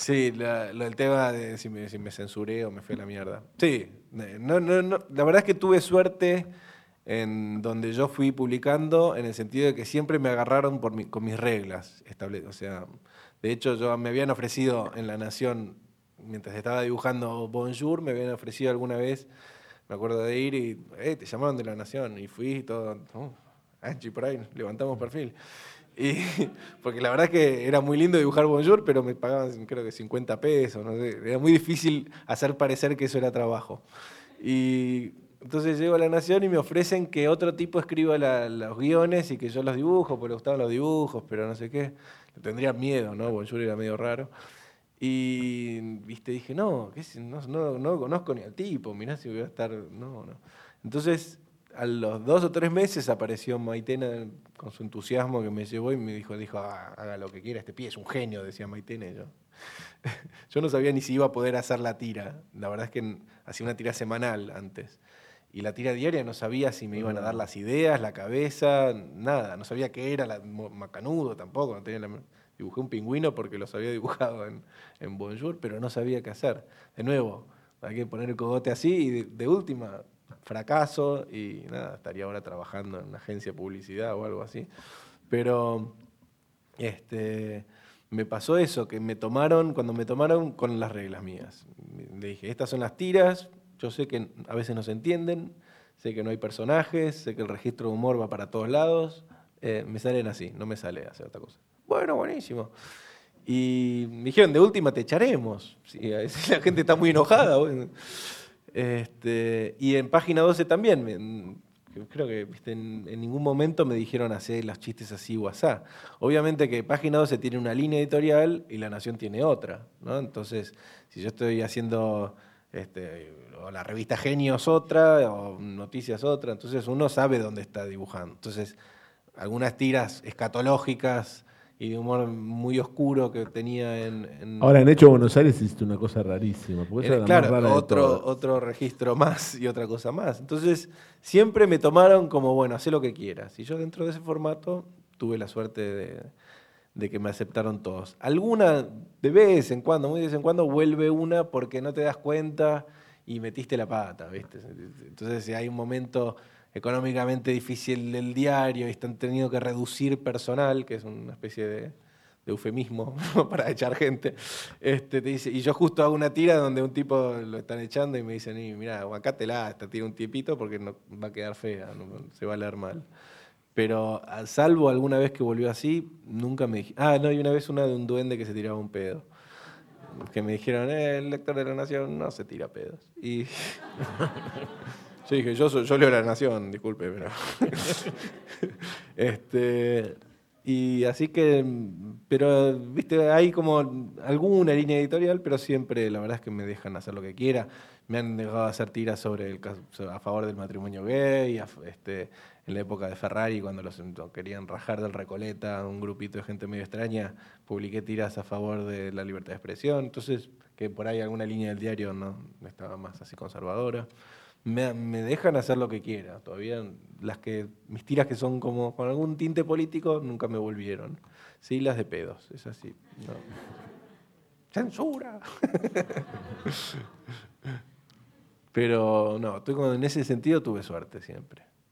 Sí, lo del tema de si me censuré o me fue a la mierda. Sí, no, la verdad es que tuve suerte en donde yo fui publicando, en el sentido de que siempre me agarraron con mis reglas. O sea, de hecho, me habían ofrecido en La Nación, mientras estaba dibujando Bonjour, me habían ofrecido alguna vez, me acuerdo de ir y, te llamaron de La Nación, y fui y todo, Anchi por ahí, levantamos perfil. Y, porque la verdad es que era muy lindo dibujar Bonjour, pero me pagaban creo que 50 pesos, no sé. Era muy difícil hacer parecer que eso era trabajo. Y entonces llego a La Nación y me ofrecen que otro tipo escriba los guiones y que yo los dibujo, porque le gustaban los dibujos, pero no sé qué. Tendría miedo, ¿no? Bonjour era medio raro. Y, viste, dije, no, no conozco ni al tipo, mirá si voy a estar... No, no. Entonces, a los 2 o 3 meses apareció Maitena con su entusiasmo que me llevó y me dijo, haga lo que quiera, este pibe es un genio, decía Maitena. Yo no sabía ni si iba a poder hacer la tira. La verdad es que hacía una tira semanal antes. Y la tira diaria no sabía si me iban a dar las ideas, la cabeza, nada. No sabía qué era Macanudo tampoco. Dibujé un pingüino porque los había dibujado en Bonjour, pero no sabía qué hacer. De nuevo, hay que poner el cogote así y de última, fracaso y nada, estaría ahora trabajando en una agencia de publicidad o algo así. Pero me pasó eso, que cuando me tomaron con las reglas mías. Le dije, estas son las tiras, yo sé que a veces no se entienden, sé que no hay personajes, sé que el registro de humor va para todos lados, me salen así, no me sale hacer otra cosa. Bueno, buenísimo. Y me dijeron, de última te echaremos. Sí, a veces la gente está muy enojada. Bueno. Y en página 12 también, creo que viste, en ningún momento me dijeron hacer los chistes así o asá. Obviamente que página 12 tiene una línea editorial y La Nación tiene otra, ¿no? Entonces, si yo estoy haciendo o la revista Genios otra, o Noticias otra, entonces uno sabe dónde está dibujando. Entonces, algunas tiras escatológicas y de humor muy oscuro que tenía Ahora, en Hecho Buenos Aires hiciste una cosa rarísima, porque esa es la más claro, rara de todas. otro registro más y otra cosa más. Entonces, siempre me tomaron como, bueno, hacé lo que quieras. Y yo dentro de ese formato tuve la suerte de que me aceptaron todos. Alguna, de vez en cuando, muy de vez en cuando, vuelve una porque no te das cuenta y metiste la pata, ¿viste? Entonces, si hay un momento económicamente difícil del diario y están teniendo que reducir personal, que es una especie de eufemismo para echar gente, te dice, y yo justo hago una tira donde un tipo lo están echando y me dicen, mira, bancátela, esta tira un tiempito porque no, va a quedar fea, se va a leer mal. Pero salvo alguna vez que volvió así, nunca me dijeron. Ah, no, y una vez una de un duende que se tiraba un pedo. Que me dijeron, el lector de La Nación no se tira pedos. Y yo dije, yo leo La Nación, disculpe, pero... y así que, pero, viste, hay como alguna línea editorial, pero siempre la verdad es que me dejan hacer lo que quiera. Me han dejado hacer tiras sobre a favor del matrimonio gay, en la época de Ferrari, cuando los querían rajar del Recoleta, un grupito de gente medio extraña, publiqué tiras a favor de la libertad de expresión. Entonces, que por ahí alguna línea del diario no estaba más así conservadora. Me dejan hacer lo que quiera. Todavía mis tiras que son como con algún tinte político nunca me volvieron. Sí, las de pedos, es así. No. ¡Censura! Pero no, en ese sentido tuve suerte siempre.